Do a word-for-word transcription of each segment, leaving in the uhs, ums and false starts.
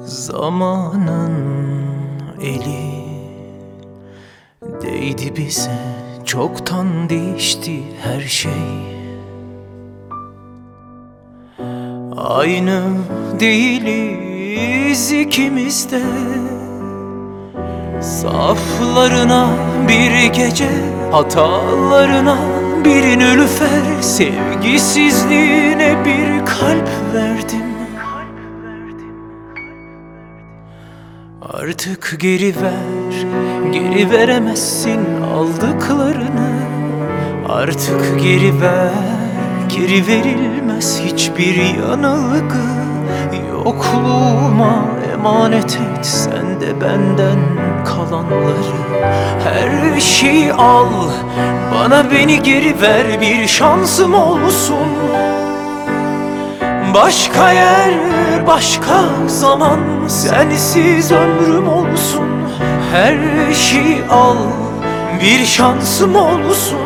Zamanın eli değdi bize, çoktan değişti her şey. Aynı değiliz ikimiz de. Saflarına bir gece, hatalarına bir nülüfer, sevgisizliğine bir kalp verdim. Artık geri ver, geri veremezsin aldıklarını. Artık geri ver, geri verilmez hiçbir yanılgı. Yokluğuma emanet et sen de benden kalanları. Her şeyi al, bana beni geri ver, bir şansım olsun. Başka yer, başka zaman, sensiz ömrüm olsun. Her şeyi al, bir şansım olsun.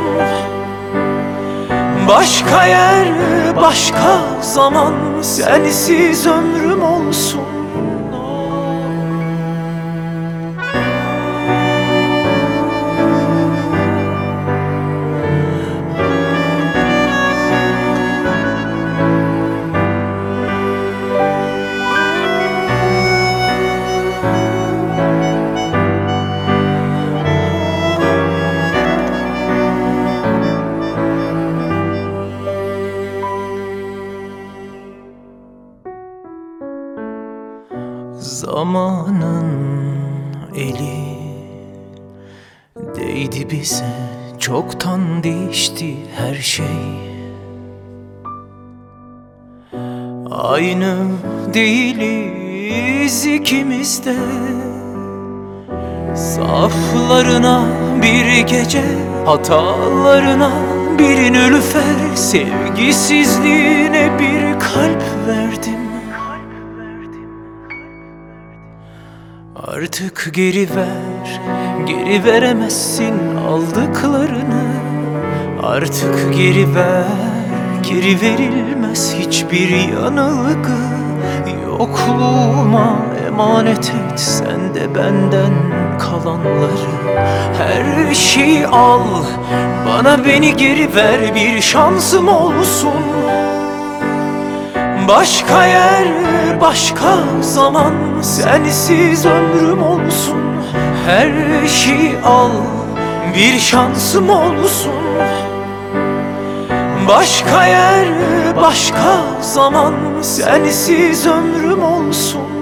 Başka yer, başka zaman, sensiz ömrüm olsun. Zamanın eli değdi bize, çoktan değişti her şey. Aynı değiliz ikimiz de. Saflarına bir gece, hatalarına bir nülüfer, sevgisizliğine bir kalp verdim. Artık geri ver, geri veremezsin aldıklarını. Artık geri ver, geri verilmez hiçbir yanılgı. Yokluğuma emanet et sen de benden kalanları. Her şeyi al, bana beni geri ver, bir şansım olsun. Başka yer, başka zaman, sensiz ömrüm olsun. Her şeyi al, bir şansım olsun. Başka yer, başka zaman, sensiz ömrüm olsun.